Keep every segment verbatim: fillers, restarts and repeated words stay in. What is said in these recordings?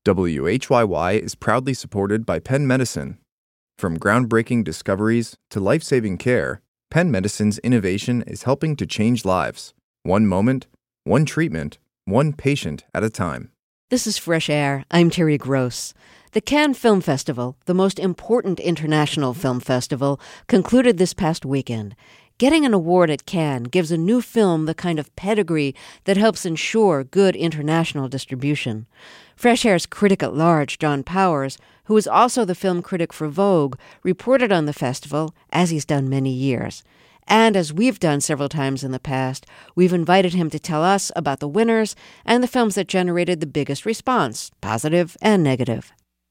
W H Y Y is proudly supported by Penn Medicine. From groundbreaking discoveries to life-saving care, Penn Medicine's innovation is helping to change lives. One moment, one treatment, one patient at a time. This is Fresh Air. I'm Terry Gross. The Cannes Film Festival, the most important international film festival, concluded this past weekend. Getting an award at Cannes gives a new film the kind of pedigree that helps ensure good international distribution. Fresh Air's critic at large, John Powers, who is also the film critic for Vogue, reported on the festival, as he's done many years. And as we've done several times in the past, we've invited him to tell us about the winners and the films that generated the biggest response, positive and negative.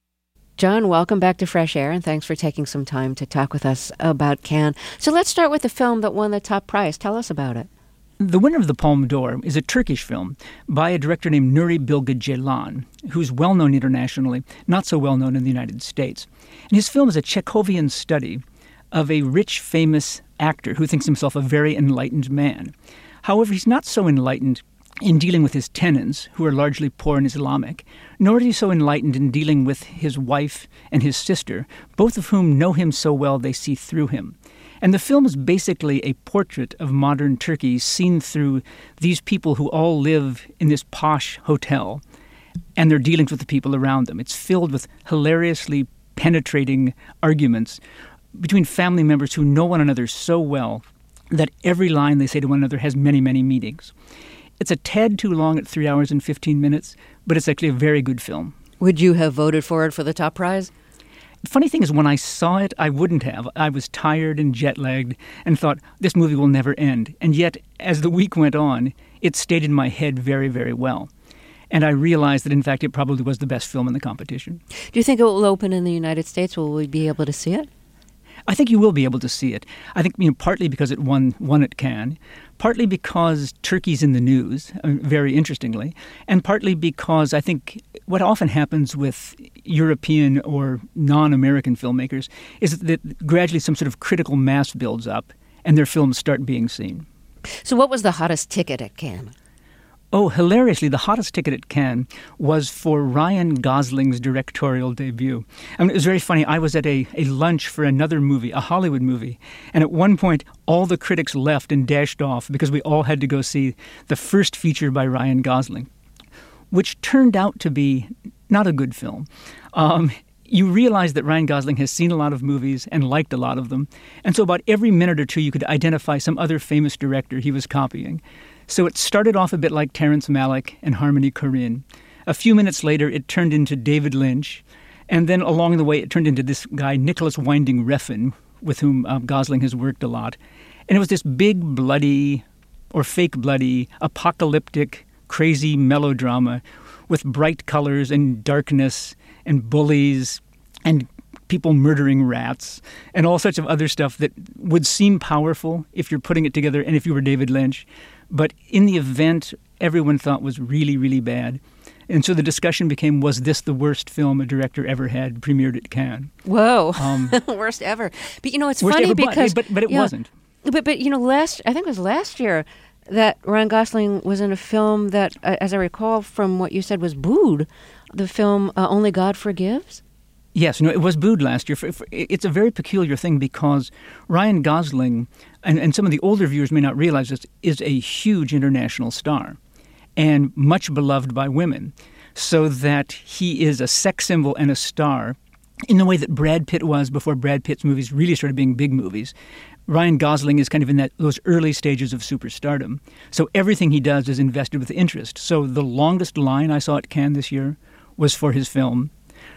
John, welcome back to Fresh Air, and thanks for taking some time to talk with us about Cannes. So let's start with the film that won the top prize. Tell us about it. The winner of the Palme d'Or is a Turkish film by a director named Nuri Bilge Ceylan, who's well-known internationally, not so well-known in the United States. And his film is a Chekhovian study of a rich, famous actor who thinks himself a very enlightened man. However, he's not so enlightened in dealing with his tenants, who are largely poor and Islamic, nor is he so enlightened in dealing with his wife and his sister, both of whom know him so well they see through him. And the film is basically a portrait of modern Turkey seen through these people who all live in this posh hotel and their dealings with the people around them. It's filled with hilariously penetrating arguments between family members who know one another so well that every line they say to one another has many, many meanings. It's a tad too long at three hours and fifteen minutes, but it's actually a very good film. Would you have voted for it for the top prize? The funny thing is, when I saw it, I wouldn't have. I was tired and jet-lagged and thought, this movie will never end. And yet, as the week went on, it stayed in my head very, very well. And I realized that, in fact, it probably was the best film in the competition. Do you think it will open in the United States? Will we be able to see it? I think you will be able to see it. I think, you know, partly because it won won at Cannes, partly because Turkey's in the news, uh, very interestingly, and partly because I think what often happens with European or non-American filmmakers is that gradually some sort of critical mass builds up and their films start being seen. So what was the hottest ticket at Cannes? Oh, hilariously, the hottest ticket at Cannes was for Ryan Gosling's directorial debut. I mean, it was very funny. I was at a, a lunch for another movie, a Hollywood movie, and at one point, all the critics left and dashed off because we all had to go see the first feature by Ryan Gosling, which turned out to be not a good film. Um, you realize that Ryan Gosling has seen a lot of movies and liked a lot of them, and so about every minute or two, you could identify some other famous director he was copying. So it started off a bit like Terrence Malick and Harmony Korine. A few minutes later, it turned into David Lynch. And then along the way, it turned into this guy, Nicholas Winding Refn, with whom um, Gosling has worked a lot. And it was this big, bloody, or fake bloody, apocalyptic, crazy melodrama with bright colors and darkness and bullies and people murdering rats and all sorts of other stuff that would seem powerful if you're putting it together and if you were David Lynch. But in the event, everyone thought was really, really bad. And so the discussion became, was this the worst film a director ever had premiered at Cannes? Whoa, um, worst ever. But, you know, it's funny ever, because... But, but, but it yeah, wasn't. But, but, you know, last I think it was last year that Ryan Gosling was in a film that, uh, as I recall from what you said, was booed. The film uh, Only God Forgives? Yes, no, it was booed last year. For, for, it's a very peculiar thing because Ryan Gosling, and, and some of the older viewers may not realize this, is a huge international star and much beloved by women, so that he is a sex symbol and a star in the way that Brad Pitt was before Brad Pitt's movies really started being big movies. Ryan Gosling is kind of in that those early stages of superstardom. So everything he does is invested with interest. So the longest line I saw at Cannes this year was for his film.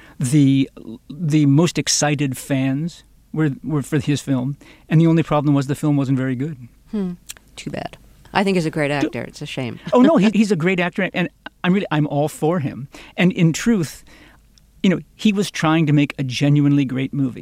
The the most excited fans were were for his film, and the only problem was the film wasn't very good. Hmm. Too bad. I think he's a great actor. It's a shame. oh no, he, he's a great actor, and I'm really I'm all for him. And in truth, you know, he was trying to make a genuinely great movie,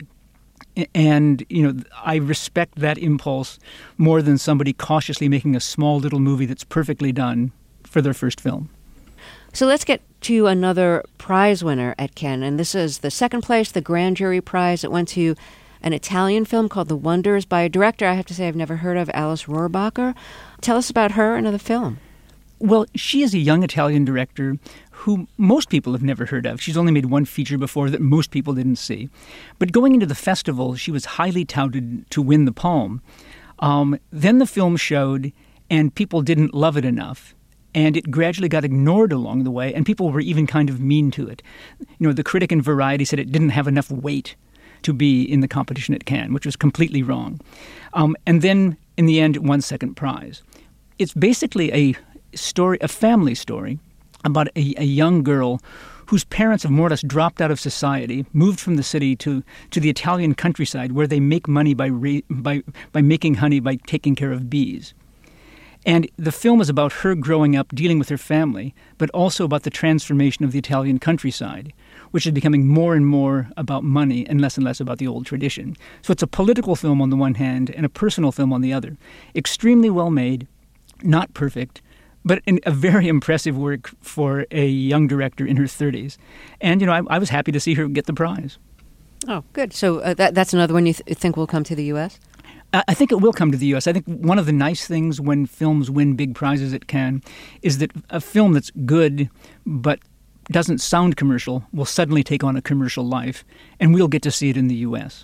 and you know, I respect that impulse more than somebody cautiously making a small little movie that's perfectly done for their first film. So let's get to another prize winner at Cannes, and this is the second place, the Grand Jury Prize. It went to an Italian film called The Wonders by a director I have to say I've never heard of, Alice Rohrbacher. Tell us about her and the film. Well, she is a young Italian director who most people have never heard of. She's only made one feature before that most people didn't see. But going into the festival, she was highly touted to win the Palm. Um, then the film showed, and people didn't love it enough. And it gradually got ignored along the way, and people were even kind of mean to it. You know, the critic in Variety said it didn't have enough weight to be in the competition at Cannes, which was completely wrong. Um, and then, in the end, it won second prize. It's basically a story, a family story, about a, a young girl whose parents have more or less dropped out of society, moved from the city to, to the Italian countryside, where they make money by ra- by by making honey by taking care of bees. And the film is about her growing up, dealing with her family, but also about the transformation of the Italian countryside, which is becoming more and more about money and less and less about the old tradition. So it's a political film on the one hand and a personal film on the other. Extremely well made, not perfect, but in a very impressive work for a young director in her thirties. And, you know, I, I was happy to see her get the prize. Oh, good. So uh, that, that's another one you th- think will come to the U S? I think it will come to the U S. I think one of the nice things when films win big prizes at Cannes is that a film that's good but doesn't sound commercial will suddenly take on a commercial life, and we'll get to see it in the U S.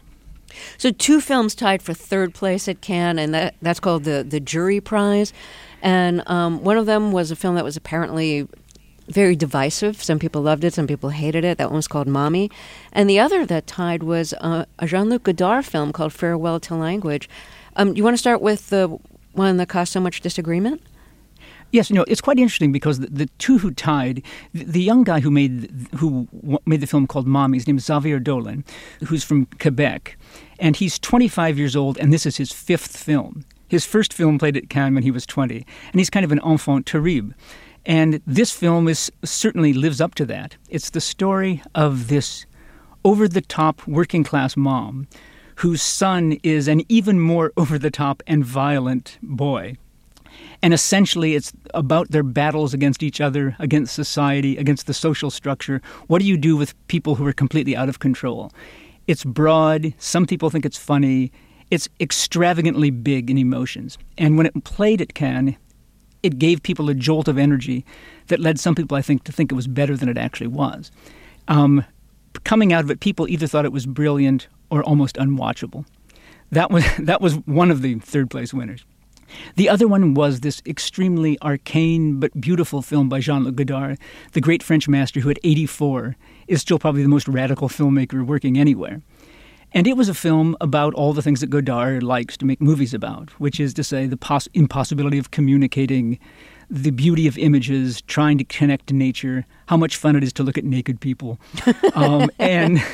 So two films tied for third place at Cannes, and that, that's called the, the Jury Prize. And um, one of them was a film that was apparently very divisive. Some people loved it, some people hated it. That one was called Mommy. And the other that tied was uh, a Jean-Luc Godard film called Farewell to Language. Um, you want to start with the one that caused so much disagreement? Yes, you know, it's quite interesting because the, the two who tied, the, the young guy who made who made the film called Mommy, his name is Xavier Dolan, who's from Quebec, and he's twenty-five years old, and this is his fifth film. His first film played at Cannes when he was twenty, and he's kind of an enfant terrible. And this film is certainly lives up to that. It's the story of this over-the-top working-class mom whose son is an even more over-the-top and violent boy. And essentially it's about their battles against each other, against society, against the social structure. What do you do with people who are completely out of control? It's broad. Some people think it's funny. It's extravagantly big in emotions. And when it played at Cannes, it gave people a jolt of energy that led some people, I think, to think it was better than it actually was. Um, coming out of it, people either thought it was brilliant or almost unwatchable. That was that was one of the third-place winners. The other one was this extremely arcane but beautiful film by Jean-Luc Godard, the great French master who at eighty-four is still probably the most radical filmmaker working anywhere. And it was a film about all the things that Godard likes to make movies about, which is to say the poss- impossibility of communicating, the beauty of images, trying to connect to nature, how much fun it is to look at naked people. um, and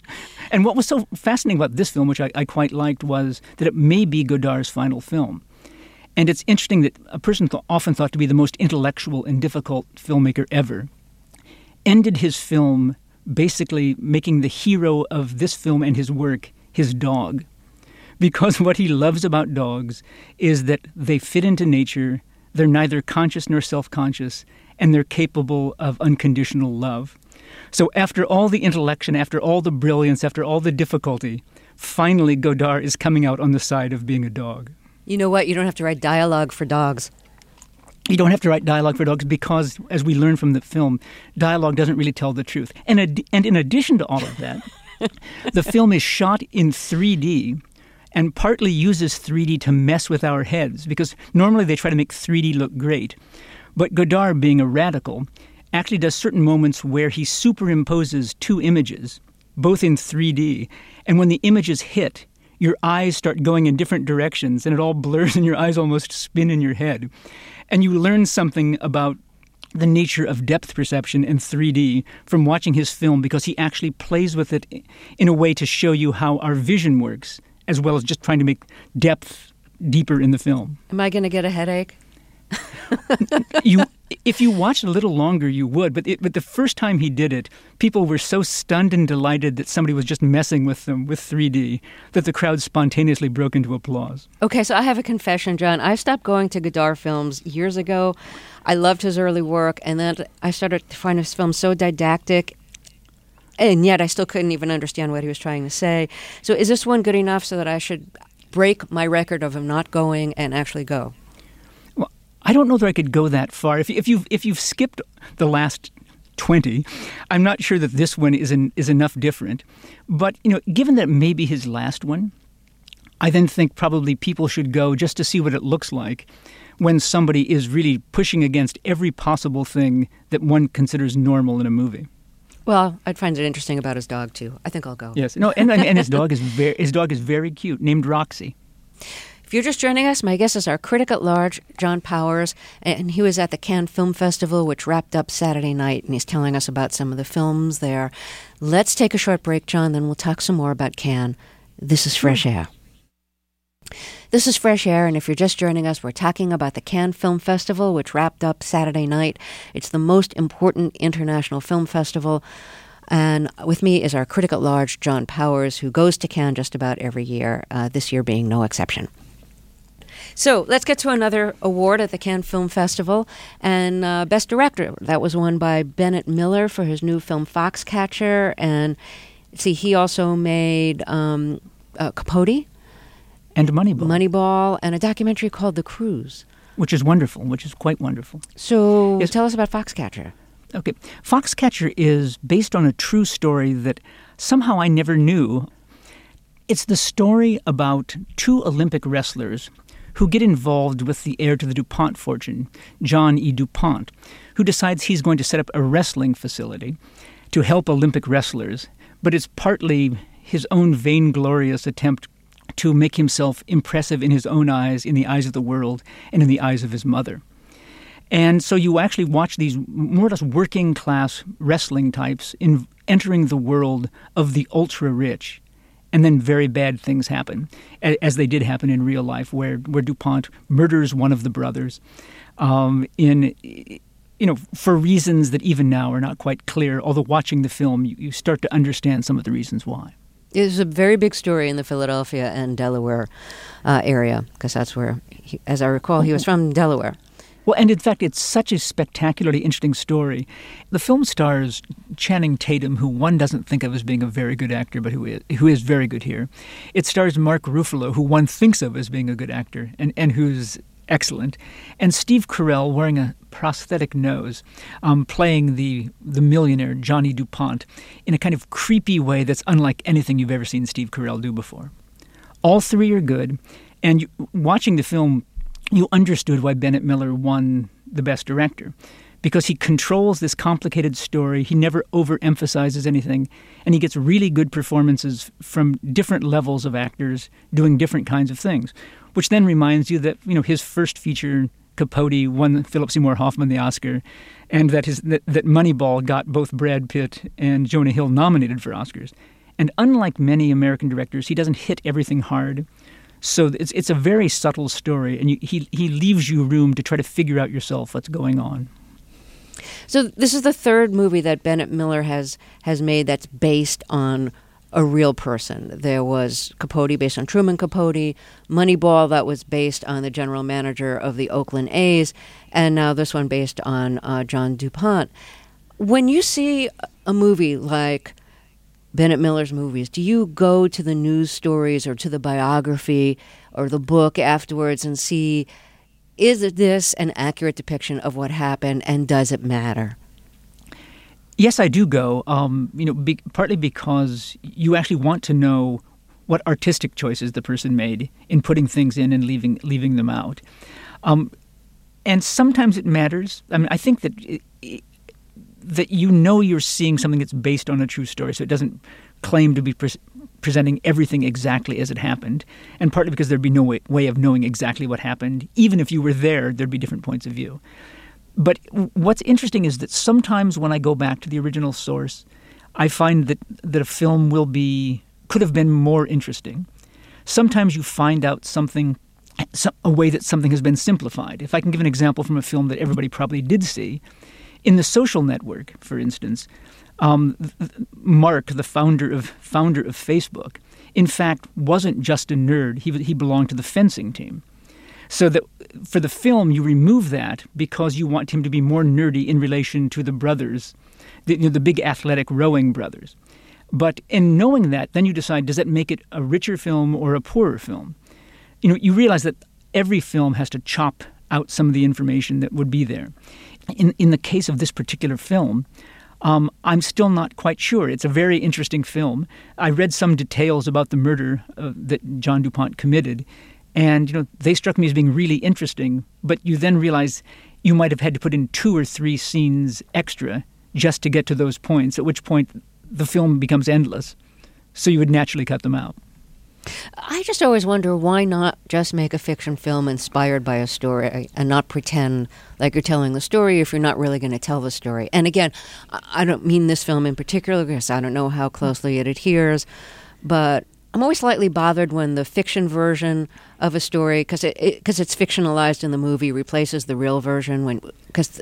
and what was so fascinating about this film, which I, I quite liked, was that it may be Godard's final film. And it's interesting that a person th- often thought to be the most intellectual and difficult filmmaker ever ended his film basically making the hero of this film and his work his dog. Because what he loves about dogs is that they fit into nature, they're neither conscious nor self-conscious, and they're capable of unconditional love. So after all the intellection, after all the brilliance, after all the difficulty, finally Godard is coming out on the side of being a dog. You know what? You don't have to write dialogue for dogs. You don't have to write dialogue for dogs because, as we learn from the film, dialogue doesn't really tell the truth. And, ad- and in addition to all of that, the film is shot in three D and partly uses three D to mess with our heads because normally they try to make three D look great. But Godard, being a radical, actually does certain moments where he superimposes two images, both in three D, and when the images hit, your eyes start going in different directions and it all blurs and your eyes almost spin in your head. And you learn something about the nature of depth perception in three D from watching his film because he actually plays with it in a way to show you how our vision works, as well as just trying to make depth deeper in the film. Am I going to get a headache? you, if you watched a little longer, you would. But, it, but the first time he did it, people were so stunned and delighted that somebody was just messing with them with three D that the crowd spontaneously broke into applause. Okay, so I have a confession, John. I stopped going to Godard films years ago. I loved his early work, and then I started to find his film so didactic, and yet I still couldn't even understand what he was trying to say. So is this one good enough so that I should break my record of him not going and actually go? I don't know that I could go that far. If, if you've if you've skipped the last twenty, I'm not sure that this one is an, is enough different. But you know, given that it may be his last one, I then think probably people should go just to see what it looks like when somebody is really pushing against every possible thing that one considers normal in a movie. Well, I'd find it interesting about his dog too. I think I'll go. Yes, no, and and his dog is very his dog is very cute, named Roxy. If you're just joining us, my guest is our critic at large, John Powers, and he was at the Cannes Film Festival, which wrapped up Saturday night, and he's telling us about some of the films there. Let's take a short break, John, then we'll talk some more about Cannes. This is Fresh Air. This is Fresh Air, and if you're just joining us, we're talking about the Cannes Film Festival, which wrapped up Saturday night. It's the most important international film festival. And with me is our critic at large, John Powers, who goes to Cannes just about every year, uh, this year being no exception. So let's get to another award at the Cannes Film Festival. And uh, Best Director, that was won by Bennett Miller for his new film Foxcatcher. And see, he also made um, uh, Capote. And Moneyball. Moneyball, and a documentary called The Cruise. Which is wonderful, which is quite wonderful. So yes. Tell us about Foxcatcher. Okay. Foxcatcher is based on a true story that somehow I never knew. It's the story about two Olympic wrestlers who get involved with the heir to the DuPont fortune, John E. DuPont, who decides he's going to set up a wrestling facility to help Olympic wrestlers, but it's partly his own vainglorious attempt to make himself impressive in his own eyes, in the eyes of the world, and in the eyes of his mother. And so you actually watch these more or less working-class wrestling types in entering the world of the ultra-rich, and then very bad things happen, as they did happen in real life, where, where DuPont murders one of the brothers um, in, you know, for reasons that even now are not quite clear, although watching the film, you, you start to understand some of the reasons why. It was a very big story in the Philadelphia and Delaware uh, area, because that's where, he, as I recall, he was from Delaware. Well, and in fact, it's such a spectacularly interesting story. The film stars Channing Tatum, who one doesn't think of as being a very good actor, but who is, who is very good here. It stars Mark Ruffalo, who one thinks of as being a good actor, and, and who's excellent. And Steve Carell, wearing a prosthetic nose, um, playing the the millionaire Johnny DuPont in a kind of creepy way that's unlike anything you've ever seen Steve Carell do before. All three are good, and you, watching the film, you understood why Bennett Miller won the Best Director, because he controls this complicated story. He never overemphasizes anything, and he gets really good performances from different levels of actors doing different kinds of things, which then reminds you that, you know, his first feature, Capote, won Philip Seymour Hoffman the Oscar, and that his that, that Moneyball got both Brad Pitt and Jonah Hill nominated for Oscars. And unlike many American directors, he doesn't hit everything hard. So it's it's a very subtle story, and you, he he leaves you room to try to figure out yourself what's going on. So this is the third movie that Bennett Miller has has made that's based on a real person. There was Capote, based on Truman Capote, Moneyball, that was based on the general manager of the Oakland A's, and now this one based on uh, John DuPont. When you see a movie like Bennett Miller's movies, do you go to the news stories or to the biography or the book afterwards and see, is this an accurate depiction of what happened, and does it matter? Yes, I do go, um, you know, be, partly because you actually want to know what artistic choices the person made in putting things in and leaving leaving them out. Um, and sometimes it matters. I mean, I think that it, it, that you know you're seeing something that's based on a true story, so it doesn't claim to be pre- presenting everything exactly as it happened, and partly because there'd be no way, way of knowing exactly what happened. Even if you were there, there'd be different points of view. But what's interesting is that sometimes when I go back to the original source, I find that, that a film will be could have been more interesting. Sometimes you find out something, a way that something has been simplified. If I can give an example from a film that everybody probably did see, in The Social Network, for instance, um, Mark, the founder of founder of Facebook, in fact, wasn't just a nerd. He he belonged to the fencing team. So that for the film, you remove that because you want him to be more nerdy in relation to the brothers, the, you know, the big athletic rowing brothers. But in knowing that, then you decide, does that make it a richer film or a poorer film? You know, you realize that every film has to chop out some of the information that would be there. In in the case of this particular film, um, I'm still not quite sure. It's a very interesting film. I read some details about the murder uh, that John DuPont committed, and you know they struck me as being really interesting. But you then realize you might have had to put in two or three scenes extra just to get to those points, at which point the film becomes endless. So you would naturally cut them out. I just always wonder, why not just make a fiction film inspired by a story and not pretend like you're telling the story if you're not really going to tell the story. And again, I don't mean this film in particular because I don't know how closely it adheres, but I'm always slightly bothered when the fiction version of a story, because it, it, 'cause it's fictionalized in the movie, replaces the real version when because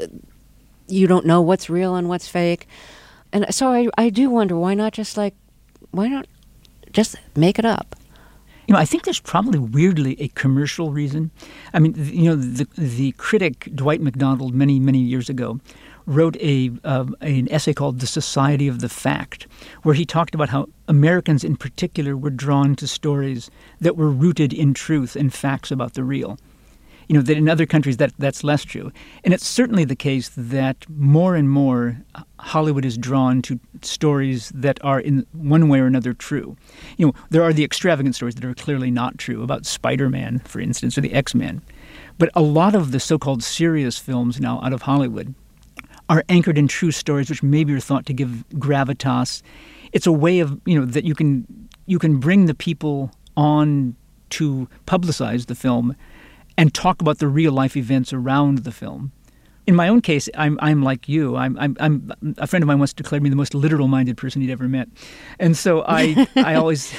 you don't know what's real and what's fake. And so I, I do wonder, why not just like, why not just make it up? You know, I think there's probably weirdly a commercial reason. I mean, you know, the the critic Dwight MacDonald many, many years ago wrote a uh, an essay called The Society of the Fact, where he talked about how Americans in particular were drawn to stories that were rooted in truth and facts about the real. You know, that in other countries that that's less true. And it's certainly the case that more and more Hollywood is drawn to stories that are in one way or another true. You know, there are the extravagant stories that are clearly not true, about Spider-Man, for instance, or the X-Men. But a lot of the so-called serious films now out of Hollywood are anchored in true stories which maybe are thought to give gravitas. It's a way of, you know, that you can you can bring the people on to publicize the film and talk about the real-life events around the film. In my own case, I'm I'm like you. I'm I'm, I'm a friend of mine once declared me the most literal-minded person he'd ever met, and so I I always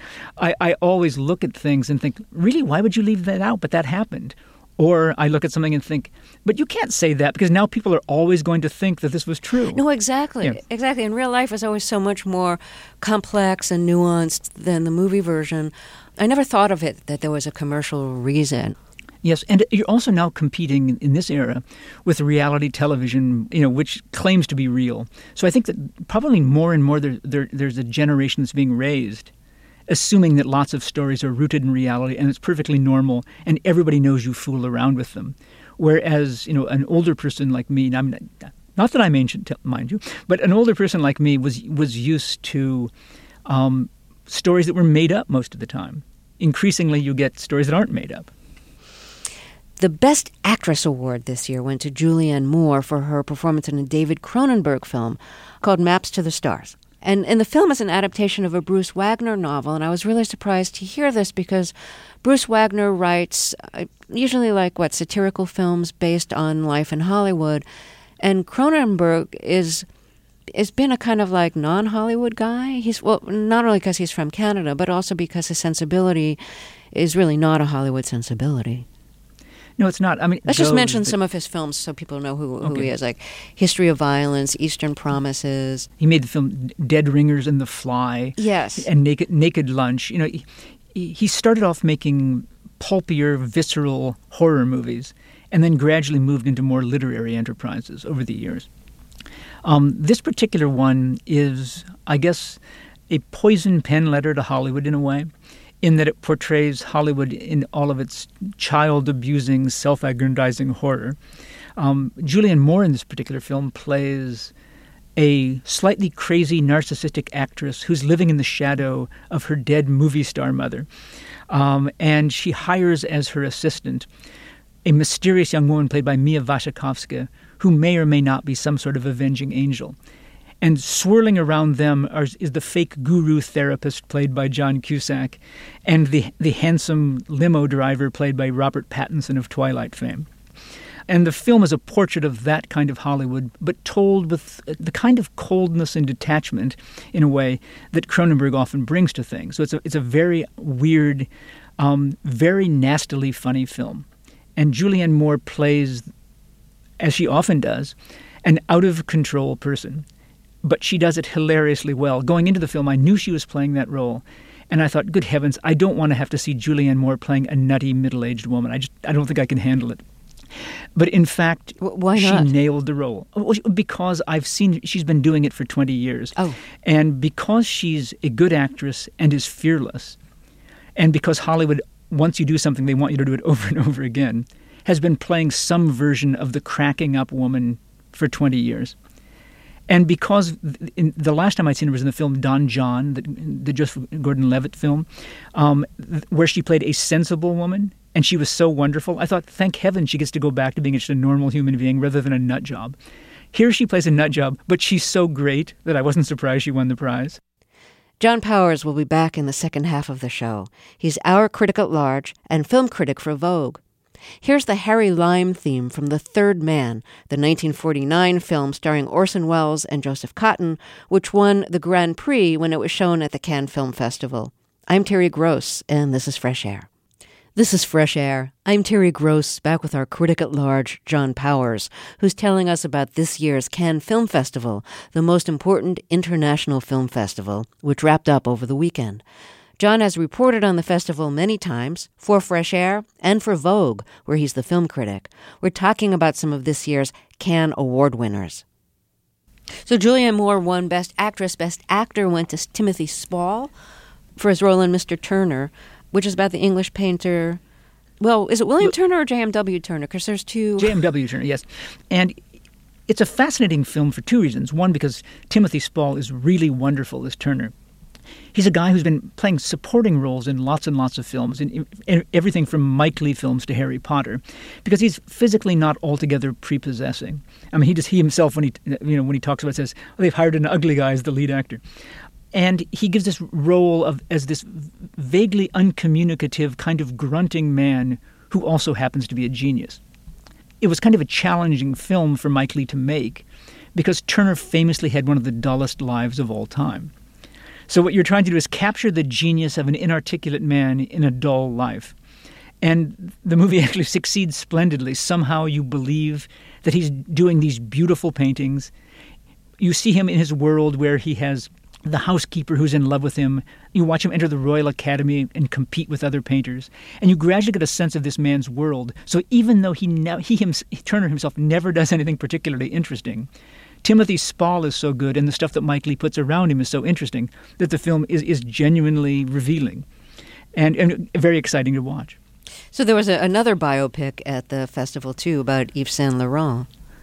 I, I always look at things and think, really, why would you leave that out? But that happened. Or I look at something and think, but you can't say that because now people are always going to think that this was true. No, exactly. Yeah. Exactly. And real life is always so much more complex and nuanced than the movie version. I never thought of it that there was a commercial reason. Yes, and you're also now competing in this era with reality television, you know, which claims to be real. So I think that probably more and more there, there, there's a generation that's being raised assuming that lots of stories are rooted in reality and it's perfectly normal and everybody knows you fool around with them. Whereas, you know, an older person like me, I mean, not that I'm ancient, mind you, but an older person like me was was used to um, stories that were made up most of the time. Increasingly, you get stories that aren't made up. The Best Actress Award this year went to Julianne Moore for her performance in a David Cronenberg film called Maps to the Stars. And, and the film is an adaptation of a Bruce Wagner novel, and I was really surprised to hear this because Bruce Wagner writes uh, usually like, what, satirical films based on life in Hollywood, and Cronenberg is has been a kind of like non-Hollywood guy. He's, well, not only because he's from Canada, but also because his sensibility is really not a Hollywood sensibility. No, it's not. I mean, let's just mention some of his films so people know who, who okay. he is, like History of Violence, Eastern Promises. He made the film Dead Ringers and The Fly. Yes. And Naked Naked Lunch. You know, he, he started off making pulpier, visceral horror movies and then gradually moved into more literary enterprises over the years. Um, this particular one is, I guess, a poison pen letter to Hollywood in a way, in that it portrays Hollywood in all of its child-abusing, self-aggrandizing horror. Um, Julianne Moore in this particular film plays a slightly crazy, narcissistic actress who's living in the shadow of her dead movie star mother. Um, and she hires as her assistant a mysterious young woman played by Mia Wasikowska, who may or may not be some sort of avenging angel. And swirling around them are, is the fake guru therapist played by John Cusack and the the handsome limo driver played by Robert Pattinson of Twilight fame. And the film is a portrait of that kind of Hollywood, but told with the kind of coldness and detachment, in a way, that Cronenberg often brings to things. So it's a, it's a very weird, um, very nastily funny film. And Julianne Moore plays, as she often does, an out-of-control person. But she does it hilariously well. Going into the film, I knew she was playing that role. And I thought, good heavens, I don't want to have to see Julianne Moore playing a nutty middle-aged woman. I just I don't think I can handle it. But in fact, why not? She nailed the role. Because I've seen, she's been doing it for twenty years. Oh. And because she's a good actress and is fearless, and because Hollywood, once you do something, they want you to do it over and over again, has been playing some version of the cracking up woman for twenty years. And because in, the last time I'd seen her was in the film Don John, the, the Joseph Gordon-Levitt film, um, where she played a sensible woman, and she was so wonderful. I thought, thank heaven she gets to go back to being just a normal human being rather than a nut job. Here she plays a nut job, but she's so great that I wasn't surprised she won the prize. John Powers will be back in the second half of the show. He's our critic at large and film critic for Vogue. Here's the Harry Lime theme from The Third Man, the nineteen forty-nine film starring Orson Welles and Joseph Cotten, which won the Grand Prix when it was shown at the Cannes Film Festival. I'm Terry Gross, and this is Fresh Air. This is Fresh Air. I'm Terry Gross, back with our critic at large, John Powers, who's telling us about this year's Cannes Film Festival, the most important international film festival, which wrapped up over the weekend. John has reported on the festival many times, for Fresh Air and for Vogue, where he's the film critic. We're talking about some of this year's Cannes Award winners. So Julianne Moore won Best Actress. Best Actor went to Timothy Spall for his role in Mister Turner, which is about the English painter. Well, is it William Turner or J M W Turner? Because there's two. J M W Turner, yes. And it's a fascinating film for two reasons. One, because Timothy Spall is really wonderful as Turner. He's a guy who's been playing supporting roles in lots and lots of films, in, in everything from Mike Leigh films to Harry Potter, because he's physically not altogether prepossessing. I mean, he just he himself, when he you know when he talks about it, says, "Oh, they've hired an ugly guy as the lead actor," and he gives this role of as this vaguely uncommunicative kind of grunting man who also happens to be a genius. It was kind of a challenging film for Mike Leigh to make, because Turner famously had one of the dullest lives of all time. So what you're trying to do is capture the genius of an inarticulate man in a dull life. And the movie actually succeeds splendidly. Somehow you believe that he's doing these beautiful paintings. You see him in his world where he has the housekeeper who's in love with him. You watch him enter the Royal Academy and compete with other painters. And you gradually get a sense of this man's world. So even though he, ne- he him- Turner himself never does anything particularly interesting, Timothy Spall is so good, and the stuff that Mike Leigh puts around him is so interesting that the film is, is genuinely revealing and, and very exciting to watch. So there was a, another biopic at the festival, too, about Yves Saint Laurent.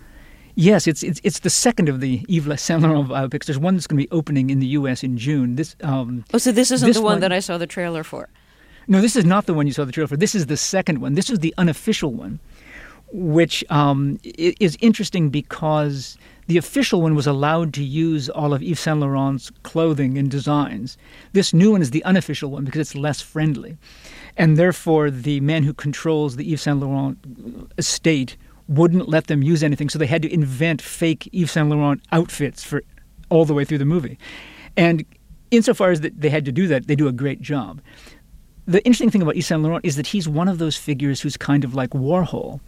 Yes, it's it's it's the second of the Yves Saint Laurent biopics. There's one that's going to be opening in the U S in June. This um, oh, so this isn't this the one, one that I saw the trailer for? No, this is not the one you saw the trailer for. This is the second one. This is the unofficial one, which um, is interesting because the official one was allowed to use all of Yves Saint Laurent's clothing and designs. This new one is the unofficial one because it's less friendly. And therefore, the man who controls the Yves Saint Laurent estate wouldn't let them use anything, so they had to invent fake Yves Saint Laurent outfits for all the way through the movie. And insofar as that they had to do that, they do a great job. The interesting thing about Yves Saint Laurent is that he's one of those figures who's kind of like Warhol,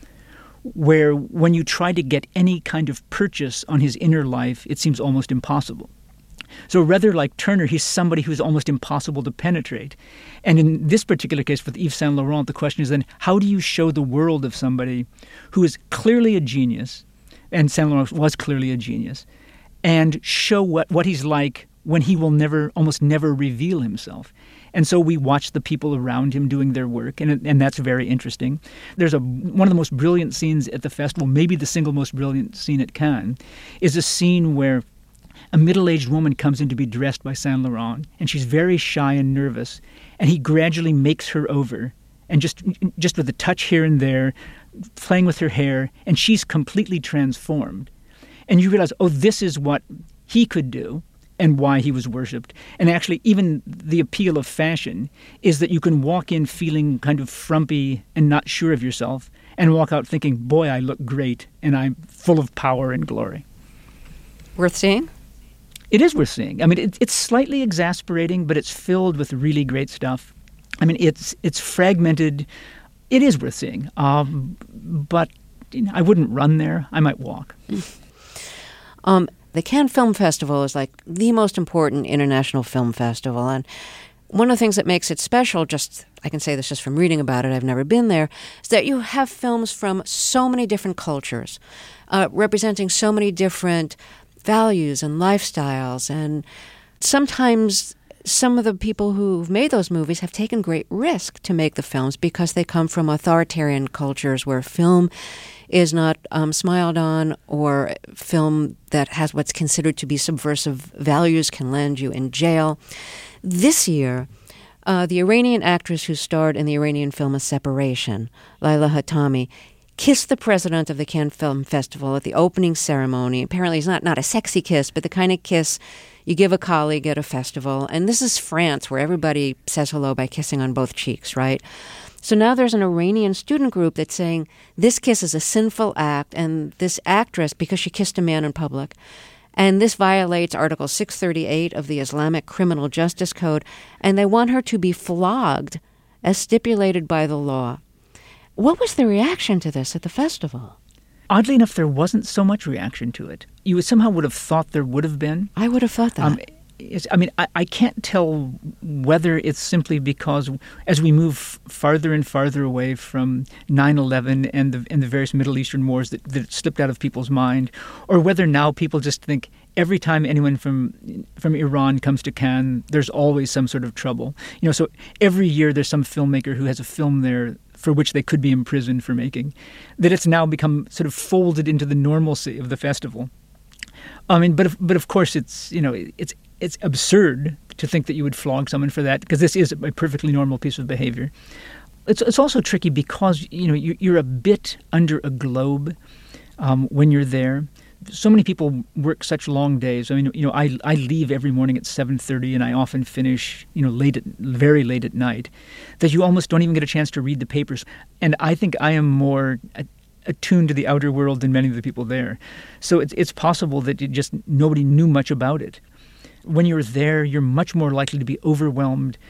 where when you try to get any kind of purchase on his inner life, it seems almost impossible. So rather like Turner, he's somebody who's almost impossible to penetrate. And in this particular case with Yves Saint Laurent, the question is then, how do you show the world of somebody who is clearly a genius, and Saint Laurent was clearly a genius, and show what, what he's like when he will never, almost never reveal himself? And so we watch the people around him doing their work, and and that's very interesting. There's a one of the most brilliant scenes at the festival, maybe the single most brilliant scene at Cannes, is a scene where a middle-aged woman comes in to be dressed by Saint Laurent, and she's very shy and nervous, and he gradually makes her over, and just just with a touch here and there, playing with her hair, and she's completely transformed. And you realize, oh, this is what he could do, and why he was worshipped. And actually, even the appeal of fashion is that you can walk in feeling kind of frumpy and not sure of yourself, and walk out thinking, boy, I look great, and I'm full of power and glory. Worth seeing? It is worth seeing. I mean, it, it's slightly exasperating, but it's filled with really great stuff. I mean, it's it's fragmented. It is worth seeing. Um, but you know, I wouldn't run there. I might walk. Um, the Cannes Film Festival is like the most important international film festival. And one of the things that makes it special, just I can say this just from reading about it, I've never been there, is that you have films from so many different cultures, uh, representing so many different values and lifestyles. And sometimes some of the people who've made those movies have taken great risk to make the films because they come from authoritarian cultures where film is not um, smiled on, or film that has what's considered to be subversive values can land you in jail. This year, uh, the Iranian actress who starred in the Iranian film A Separation, Laila Hatami, kissed the president of the Cannes Film Festival at the opening ceremony. Apparently it's not, not a sexy kiss, but the kind of kiss you give a colleague at a festival. And this is France, where everybody says hello by kissing on both cheeks, right? So now there's an Iranian student group that's saying this kiss is a sinful act, and this actress, because she kissed a man in public, and this violates Article six thirty-eight of the Islamic Criminal Justice Code, and they want her to be flogged as stipulated by the law. What was the reaction to this at the festival? Oddly enough, there wasn't so much reaction to it. You somehow would have thought there would have been. I would have thought that. Um, it's, I mean, I, I can't tell whether it's simply because as we move farther and farther away from nine eleven and the, and the various Middle Eastern wars that, that slipped out of people's mind, or whether now people just think every time anyone from from Iran comes to Cannes, there's always some sort of trouble. You know, so every year there's some filmmaker who has a film there for which they could be imprisoned for making, that it's now become sort of folded into the normalcy of the festival. I mean, but of, but of course it's, you know, it's it's absurd to think that you would flog someone for that, because this is a perfectly normal piece of behavior. It's it's also tricky because, you know, you're, you're a bit under a globe um, when you're there. So many people work such long days. I mean, you know, I I leave every morning at seven thirty, and I often finish, you know, late at, very late at night, that you almost don't even get a chance to read the papers. And I think I am more attuned to the outer world than many of the people there. So it's it's possible that you just nobody knew much about it. When you're there, you're much more likely to be overwhelmed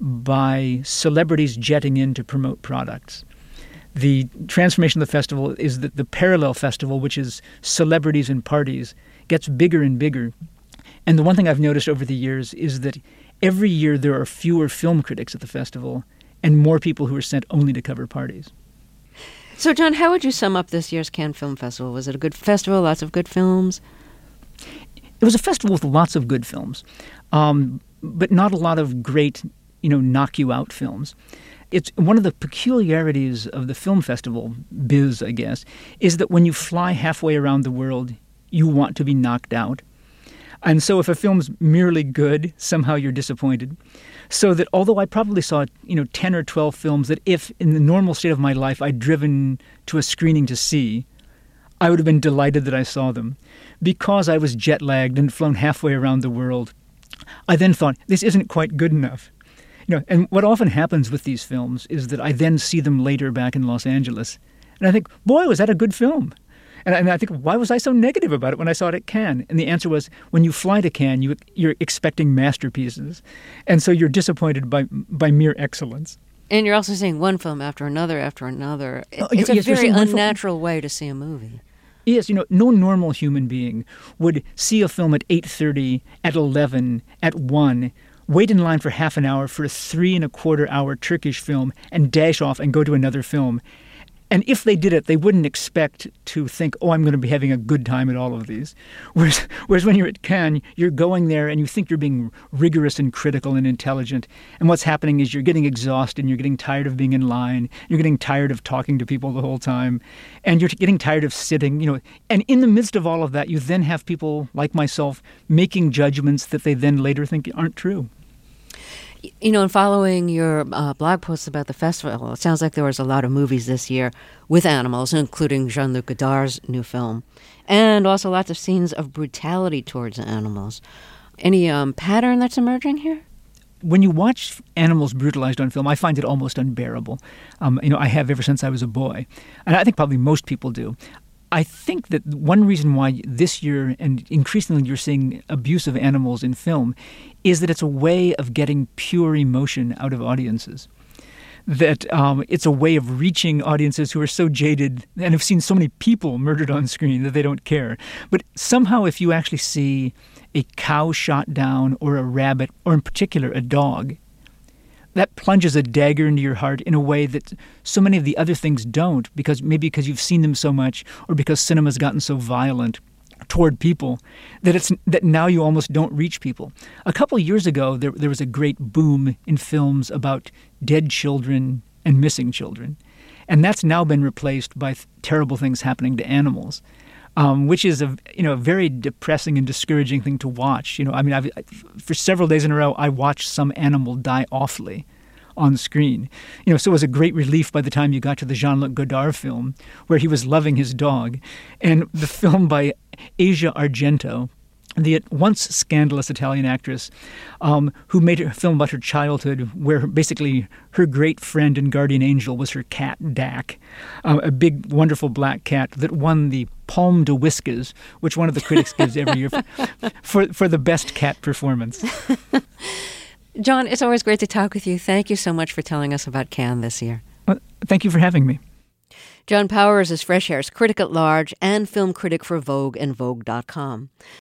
by celebrities jetting in to promote products. The transformation of the festival is that the parallel festival, which is celebrities and parties, gets bigger and bigger. And the one thing I've noticed over the years is that every year there are fewer film critics at the festival and more people who are sent only to cover parties. So, John, how would you sum up this year's Cannes Film Festival? Was it a good festival, lots of good films? It was a festival with lots of good films, um, but not a lot of great, you know, knock-you-out films. It's one of the peculiarities of the film festival biz, I guess, is that when you fly halfway around the world, you want to be knocked out. And so if a film's merely good, somehow you're disappointed. So that although I probably saw, you know, ten or twelve films that if in the normal state of my life I'd driven to a screening to see, I would have been delighted that I saw them. Because I was jet-lagged and flown halfway around the world, I then thought, this isn't quite good enough. You know, and what often happens with these films is that I then see them later back in Los Angeles, and I think, boy, was that a good film. And I, and I think, why was I so negative about it when I saw it at Cannes? And the answer was, when you fly to Cannes, you, you're expecting masterpieces, and so you're disappointed by by mere excellence. And you're also seeing one film after another after another. It, oh, it's yes, a very unnatural way to see a movie. Yes, you know, no normal human being would see a film at eight thirty, at eleven, at one, wait in line for half an hour for a three and a quarter hour Turkish film and dash off and go to another film. And if they did it, they wouldn't expect to think, oh, I'm going to be having a good time at all of these. Whereas, whereas when you're at Cannes, you're going there and you think you're being rigorous and critical and intelligent. And what's happening is you're getting exhausted and you're getting tired of being in line. You're getting tired of talking to people the whole time. And you're getting tired of sitting, you know. And in the midst of all of that, you then have people like myself making judgments that they then later think aren't true. You know, in following your uh, blog posts about the festival, it sounds like there was a lot of movies this year with animals, including Jean-Luc Godard's new film, and also lots of scenes of brutality towards animals. Any um, pattern that's emerging here? When you watch animals brutalized on film, I find it almost unbearable. Um, you know, I have ever since I was a boy, and I think probably most people do. I think that one reason why this year and increasingly you're seeing abuse of animals in film is that it's a way of getting pure emotion out of audiences. That um, it's a way of reaching audiences who are so jaded and have seen so many people murdered on screen that they don't care. But somehow if you actually see a cow shot down or a rabbit, or in particular a dog, that plunges a dagger into your heart in a way that so many of the other things don't, because maybe because you've seen them so much or because cinema's gotten so violent toward people that it's that now you almost don't reach people. A couple of years ago, there there was a great boom in films about dead children and missing children, and that's now been replaced by th- terrible things happening to animals, um, which is a you know a very depressing and discouraging thing to watch. You know, I mean, I've, for several days in a row, I watched some animal die awfully on screen. You know, so it was a great relief by the time you got to the Jean-Luc Godard film where he was loving his dog. And the film by Asia Argento, the once scandalous Italian actress um, who made a film about her childhood where basically her great friend and guardian angel was her cat, Dak, uh, a big, wonderful black cat that won the Palme de Whiskers, which one of the critics gives every year for, for, for the best cat performance. John, it's always great to talk with you. Thank you so much for telling us about Cannes this year. Well, thank you for having me. John Powers is Fresh Air's critic at large and film critic for Vogue and Vogue dot com.